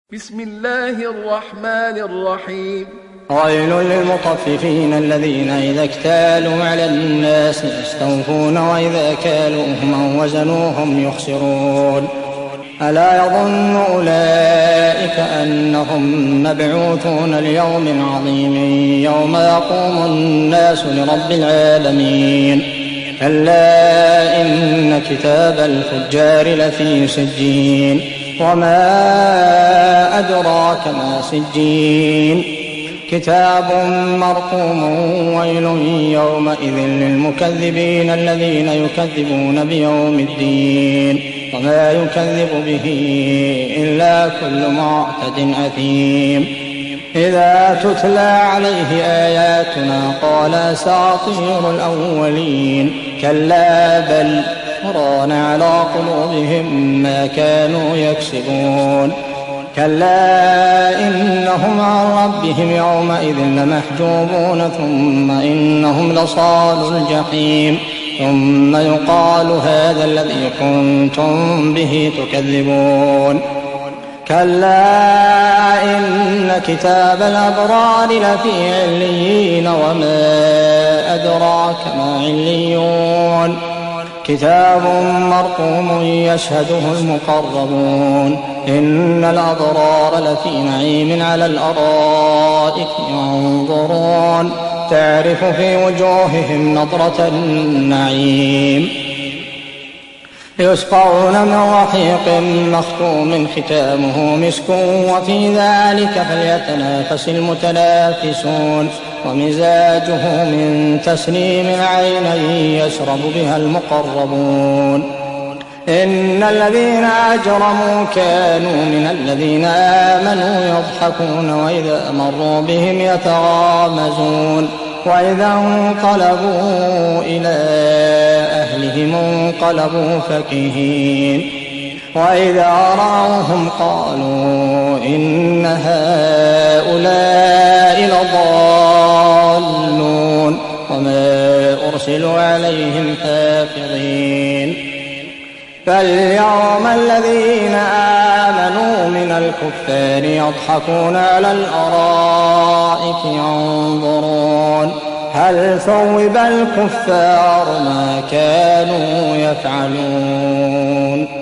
بسم الله الرحمن الرحيم. ويل للمطففين الذين إذا اكتالوا على الناس يستوفون وإذا كالوهم أو وزنوهم يخسرون. ألا يظن أولئك أنهم مبعوثون ليوم عظيم يوم يقوم الناس لرب العالمين. كلا إن كتاب الفجار لفي سجين وما أدراك ما سجين كتاب مرقوم. ويل يومئذ للمكذبين الذين يكذبون بيوم الدين وما يكذب به إلا كل معتد أثيم. إذا تتلى عليه آياتنا قال أساطير الأولين. كلا بل ران على قلوبهم ما كانوا يكسبون. كلا إنهم عن ربهم يومئذ لمحجوبون ثم إنهم لصالو الجحيم. ثم يقال هذا الذي كنتم به تكذبون. كلا إن كتاب الأبرار لفي عليين وما أدراك ما عليون. كتاب مرقوم يشهده المقربون. إن الأبرار لفي نعيم على الأرائك ينظرون تعرف في وجوههم نضرة النعيم. يسقون من رحيق مختوم ختامه مسك وفي ذلك فليتنافس المتنافسون. ومزاجه من تسنيم عينا يشرب بها المقربون. إن الذين أجرموا كانوا من الذين آمنوا يضحكون وإذا مروا بهم يتغامزون. وإذا انقلبوا إلى أهلهم انقلبوا فكهين. وإذا رأوهم قالوا إن هؤلاء لضالون وما أرسلوا عليهم حافظين. فاليوم الذين آمنوا من الكفار يضحكون على الأرائك ينظرون هل ثوب الكفار ما كانوا يفعلون.